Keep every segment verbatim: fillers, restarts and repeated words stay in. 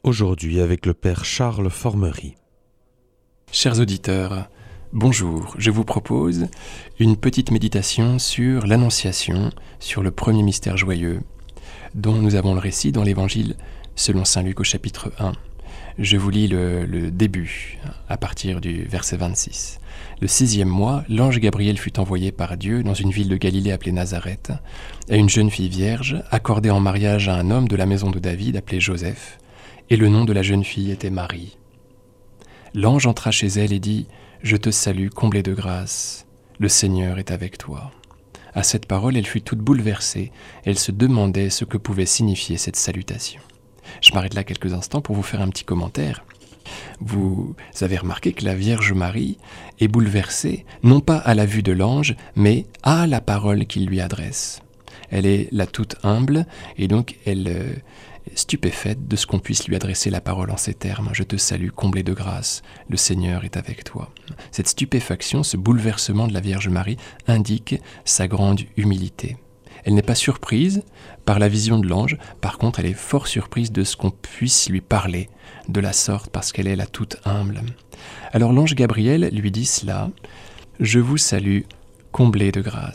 Aujourd'hui avec le Père Charles Formery. Chers auditeurs, bonjour. Je vous propose une petite méditation sur l'Annonciation, sur le premier mystère joyeux, dont nous avons le récit dans l'Évangile selon saint Luc au chapitre un. Je vous lis le, le début, à partir du verset vingt-six. Le sixième mois, l'ange Gabriel fut envoyé par Dieu dans une ville de Galilée appelée Nazareth, à une jeune fille vierge, accordée en mariage à un homme de la maison de David appelé Joseph, et le nom de la jeune fille était Marie. L'ange entra chez elle et dit « Je te salue, comblée de grâce, le Seigneur est avec toi. » À cette parole, elle fut toute bouleversée, elle se demandait ce que pouvait signifier cette salutation. Je m'arrête là quelques instants pour vous faire un petit commentaire. Vous avez remarqué que la Vierge Marie est bouleversée, non pas à la vue de l'ange, mais à la parole qu'il lui adresse. Elle est la toute humble, et donc elle est stupéfaite de ce qu'on puisse lui adresser la parole en ces termes. « Je te salue, comblée de grâce, le Seigneur est avec toi. » Cette stupéfaction, ce bouleversement de la Vierge Marie indique sa grande humilité. Elle n'est pas surprise par la vision de l'ange, par contre elle est fort surprise de ce qu'on puisse lui parler de la sorte parce qu'elle est la toute humble. Alors l'ange Gabriel lui dit cela, « Je vous salue, comblée de grâce. »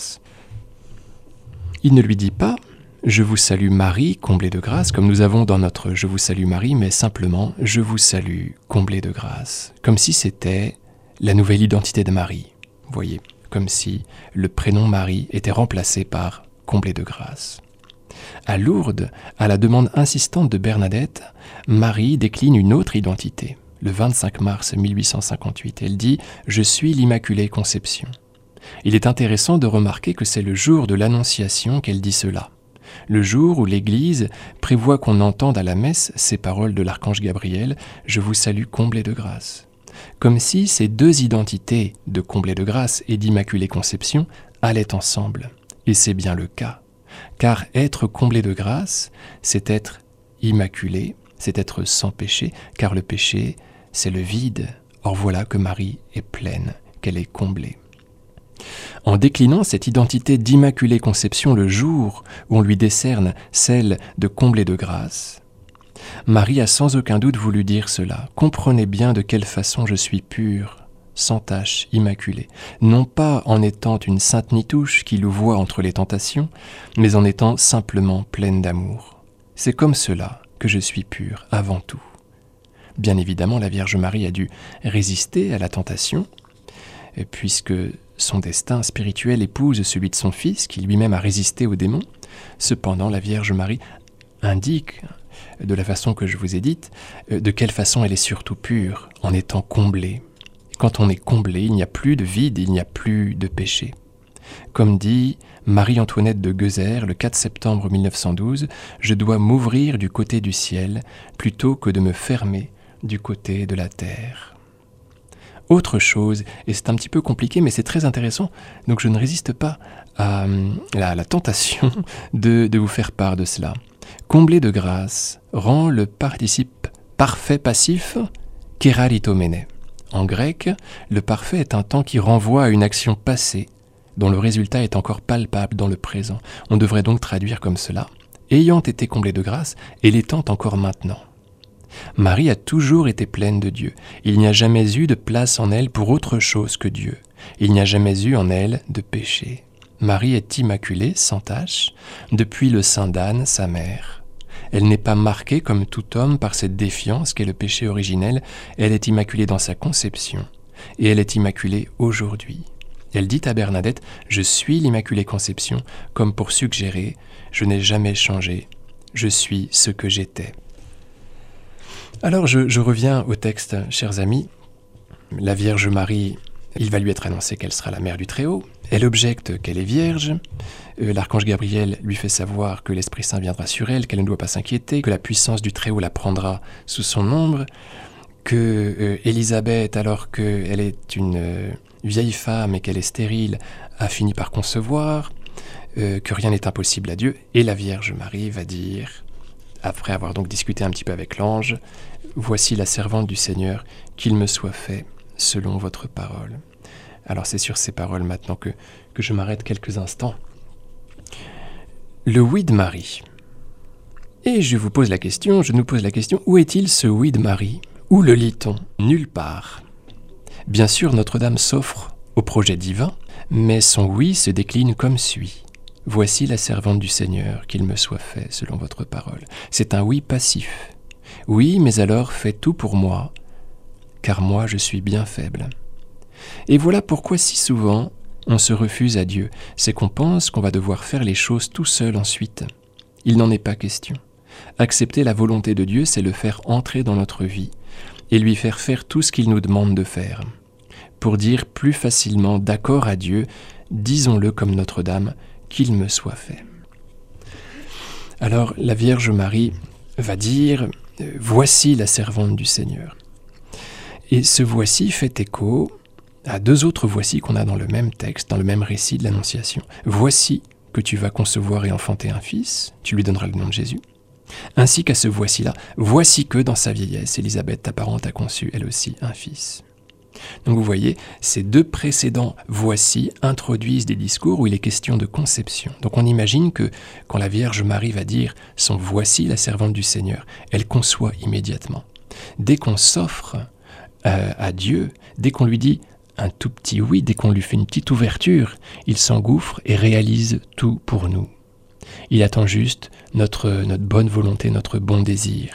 Il ne lui dit pas « Je vous salue Marie, comblée de grâce », comme nous avons dans notre « Je vous salue Marie », mais simplement « Je vous salue, comblée de grâce », comme si c'était la nouvelle identité de Marie. Vous voyez, comme si le prénom Marie était remplacé par « comblée de grâce ». À Lourdes, à la demande insistante de Bernadette, Marie décline une autre identité. Le vingt-cinq mars mille huit cent cinquante-huit, elle dit « Je suis l'Immaculée Conception ». Il est intéressant de remarquer que c'est le jour de l'Annonciation qu'elle dit cela. Le jour où l'Église prévoit qu'on entende à la messe ces paroles de l'archange Gabriel « Je vous salue, comblée de grâce ». Comme si ces deux identités de comblée de grâce et d'Immaculée Conception allaient ensemble. Et c'est bien le cas. Car être comblé de grâce, c'est être immaculé, c'est être sans péché, car le péché, c'est le vide. Or voilà que Marie est pleine, qu'elle est comblée. En déclinant cette identité d'Immaculée Conception le jour où on lui décerne celle de comblée de grâce, Marie a sans aucun doute voulu dire cela. Comprenez bien de quelle façon je suis pure, sans tache, immaculée, non pas en étant une sainte nitouche qui louvoie entre les tentations, mais en étant simplement pleine d'amour. C'est comme cela que je suis pure avant tout. Bien évidemment, la Vierge Marie a dû résister à la tentation, puisque son destin spirituel épouse celui de son Fils, qui lui-même a résisté aux démons. Cependant, la Vierge Marie indique, de la façon que je vous ai dite, de quelle façon elle est surtout pure, en étant comblée. Quand on est comblé, il n'y a plus de vide, il n'y a plus de péché. Comme dit Marie-Antoinette de Gueuser le quatre septembre mille neuf cent douze, « Je dois m'ouvrir du côté du ciel plutôt que de me fermer du côté de la terre. » Autre chose, et c'est un petit peu compliqué, mais c'est très intéressant, donc je ne résiste pas à, à la tentation de, de vous faire part de cela. Comblé de grâce rend le participe parfait passif « keraritomene ». En grec, le parfait est un temps qui renvoie à une action passée, dont le résultat est encore palpable dans le présent. On devrait donc traduire comme cela, ayant été comblée de grâce et l'étant encore maintenant. Marie a toujours été pleine de Dieu. Il n'y a jamais eu de place en elle pour autre chose que Dieu. Il n'y a jamais eu en elle de péché. Marie est immaculée, sans tache, depuis le sein d'Anne, sa mère. Elle n'est pas marquée comme tout homme par cette défiance qu'est le péché originel. Elle est immaculée dans sa conception et elle est immaculée aujourd'hui. Elle dit à Bernadette « Je suis l'Immaculée Conception » comme pour suggérer « Je n'ai jamais changé, je suis ce que j'étais ». Alors je, je reviens au texte, chers amis. La Vierge Marie, il va lui être annoncé qu'elle sera la mère du Très-Haut. Elle objecte qu'elle est vierge. Euh, L'archange Gabriel lui fait savoir que l'Esprit Saint viendra sur elle, qu'elle ne doit pas s'inquiéter, que la puissance du Très-Haut la prendra sous son ombre, que euh, Élisabeth, alors qu'elle est une euh, vieille femme et qu'elle est stérile, a fini par concevoir, euh, que rien n'est impossible à Dieu. Et la Vierge Marie va dire, après avoir donc discuté un petit peu avec l'ange, « Voici la servante du Seigneur, qu'il me soit fait selon votre parole. » Alors c'est sur ces paroles maintenant que, que je m'arrête quelques instants. Le oui de Marie Et je vous pose la question, je nous pose la question, où est-il ce oui de Marie? Où le lit-on? Nulle part. Bien sûr, Notre-Dame s'offre au projet divin, mais son oui se décline comme suit. Voici la servante du Seigneur, qu'il me soit fait selon votre parole. C'est un oui passif. Oui, mais alors fais tout pour moi, car moi je suis bien faible. Et voilà pourquoi si souvent on se refuse à Dieu, c'est qu'on pense qu'on va devoir faire les choses tout seul ensuite. Il n'en est pas question. Accepter la volonté de Dieu, c'est le faire entrer dans notre vie et lui faire faire tout ce qu'il nous demande de faire. Pour dire plus facilement d'accord à Dieu, disons-le comme Notre-Dame, qu'il me soit fait. Alors la Vierge Marie va dire « Voici la servante du Seigneur ». Et ce « voici » fait écho à deux autres « voici » qu'on a dans le même texte, dans le même récit de l'Annonciation. « Voici que tu vas concevoir et enfanter un fils, tu lui donneras le nom de Jésus. » Ainsi qu'à ce « voici-là, voici que dans sa vieillesse, Élisabeth, ta parente, a conçu elle aussi un fils. » Donc vous voyez, ces deux précédents « voici » introduisent des discours où il est question de conception. Donc on imagine que quand la Vierge Marie va dire son « voici la servante du Seigneur », elle conçoit immédiatement. Dès qu'on s'offre euh, à Dieu, dès qu'on lui dit un tout petit oui, dès qu'on lui fait une petite ouverture, il s'engouffre et réalise tout pour nous. Il attend juste notre, notre bonne volonté, notre bon désir.